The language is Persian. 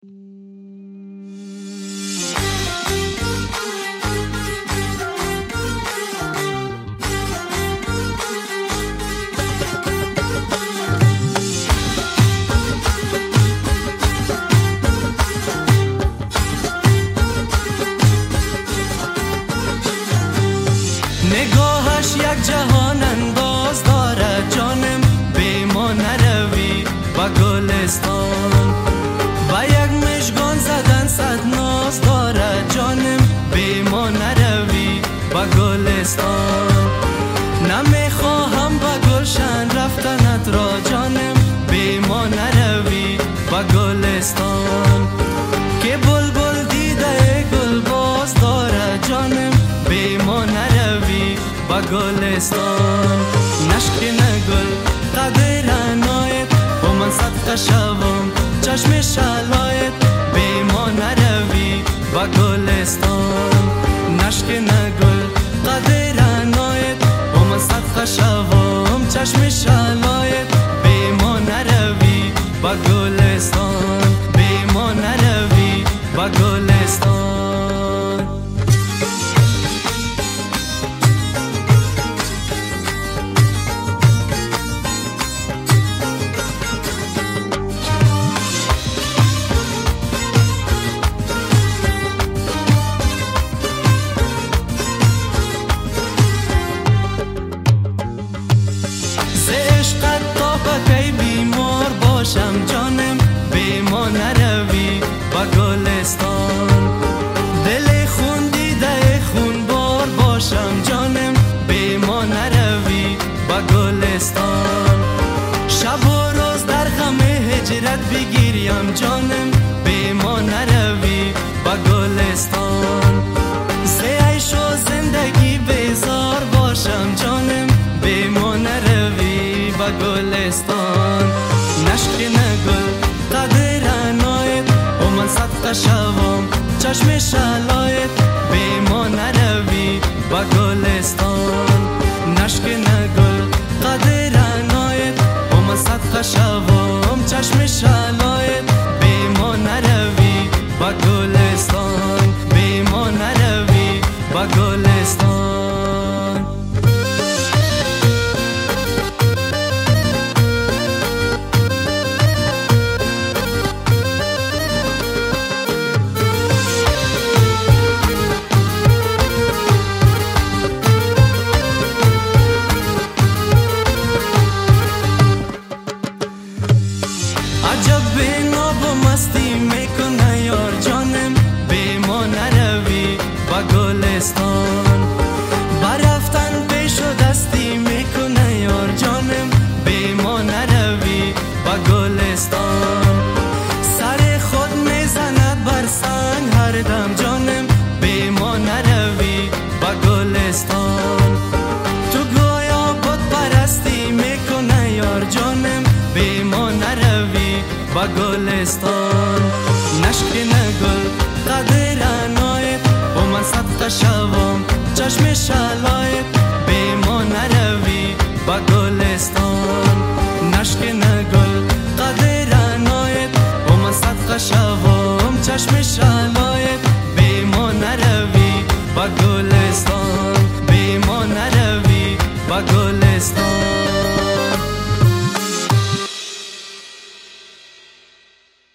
نگاهش یک جهان انداز دارد جانم، بی ما نروی با گلستان. با یک مژگان زدن صد ناز دارد جانم، بی ما نروی با گلستان. نمیخواهم با گلشن رفتنت را جانم، بی ما نروی با گلستان. که بلبل دیده گل باز دارد جانم، بی ما نروی با گلستان. نشکن گل قدر ناید و من صدقه شوم چشم شلایت، بی ما نروی با گلستان. نشکن گل قدر ناید و من صدقه شوم چشم شلایت، بی ما نروی با گلستان، بی ما نروی با گلستان. عشقت تا کی بیمار باشم جانم، بی ما نروی با گلستان. دل خون دیده خون بار باشم جانم، بی ما نروی با گلستان. شب و روز در غم هجرت بگیریم جانم، بی ما نروی با گلستان. ز عیش و زندگی بیزار باشم جانم، بی ما نروی با گلستان. نشکن گل قدر ناید و من صدقه شوم چشم شلایت، بی ما نروی با گلستان. نشکن گل قدر ناید و من صدقه شوم چشم شلایت، بی ما نروی با گلستان، بی ما نروی با گلستان. عجب به ناب و مستی میکنه یار جانم، بی ما نروی با گلستان. برفتن پیش و دستی میکنه یار جانم، بی ما نروی با گلستان. سر خود میزند بر سنگ هر دم جانم، بی ما نروی با گلستان. تو گویا بود پرستی میکنه یار جانم، بی ما نروی با گلستان. نشکن گل قدر ناید و من صدقه شوم چشم شلایت، بی ما نروی با گلستان. نشکن گل قدر ناید و من صدقه شوم چشم شلایت.